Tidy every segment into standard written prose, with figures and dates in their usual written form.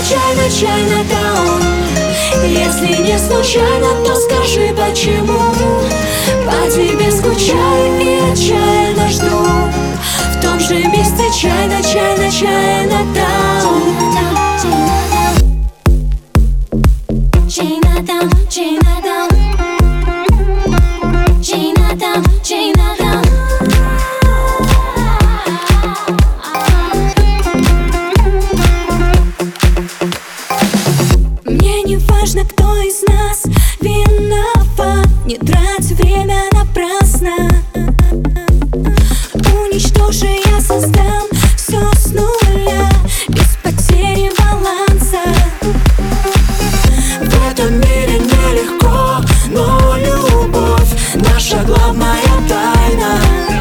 Чайна, Чайнадаун. Если не случайно, то скажи почему. По тебе скучаю и отчаянно жду. В том же месте Чайна, Чайна, Чайнадаун. Чайнадаун, Чайнадаун. Чайнадаун, Чайнадаун. Мне не важно, кто из нас виноват. Не трать время напрасно. Уничтожи, я создам все с нуля, без потери баланса. В этом мире нелегко, но любовь наша главная тайна.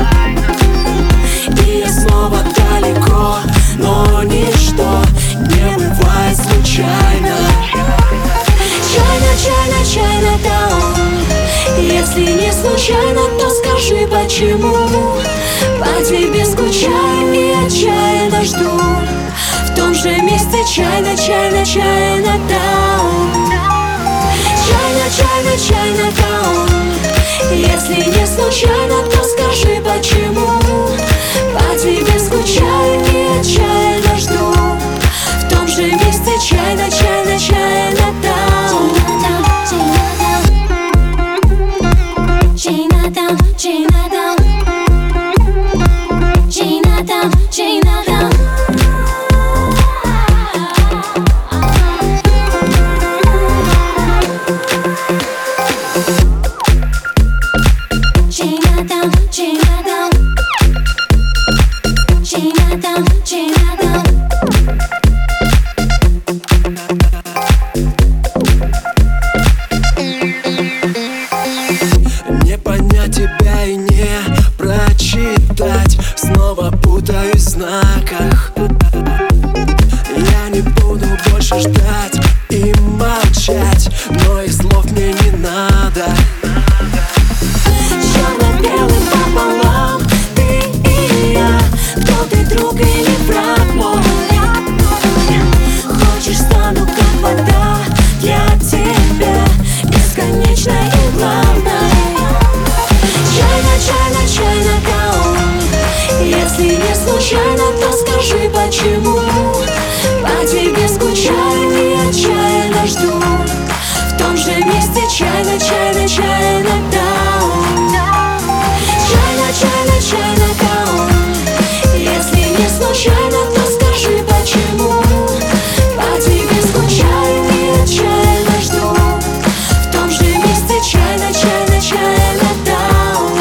И я снова далеко, но ничто не бывает случайно. Чайна, Чайна, Чайнадаун. Если не случайно, то скажи почему. По тебе скучаю и отчаянно жду. В том же месте Чайна, Чайна, Чайнадаун. Чайна, Чайна, Чайнадаун. Если не случайно, то скажи почему. По тебе скучаю и отчаянно жду. В том же месте Чайна, Чайна, Чайнадаун. Чайнадаун, Чайнадаун. Чайнадаун, Чайнадаун. Чайнадаун, Чайнадаун. Чайнадаун, Чайнадаун. Не понять тебя и не прочитать. Снова путаюсь в знаках. Я не буду больше ждать и молчать, но их слов мне не надо. Черно-белым пополам, ты и я. Кто ты, друг или враг мой? Хочешь, стану как вода для тебя, бесконечной и главной. Чайна, Чайна, Чайнадаун. Если не случайно, то скажи почему. По тебе скучаю и отчаянно жду. В том же месте Чайна, Чайна, Чайнадаун. Чайна, Чайна, Чайнадаун. Если не случайно, то скажи почему. По тебе скучаю и отчаянно жду. В том же месте Чайна, Чайна, Чайнадаун.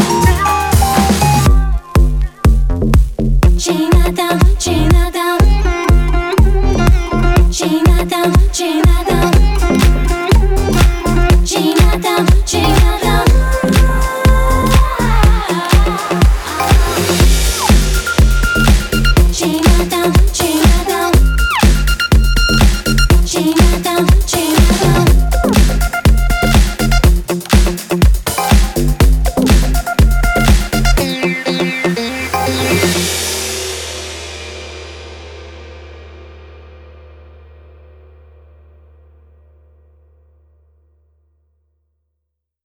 Чайнадаун, Чайнадаун. Чайнадаун, Чайнадаун.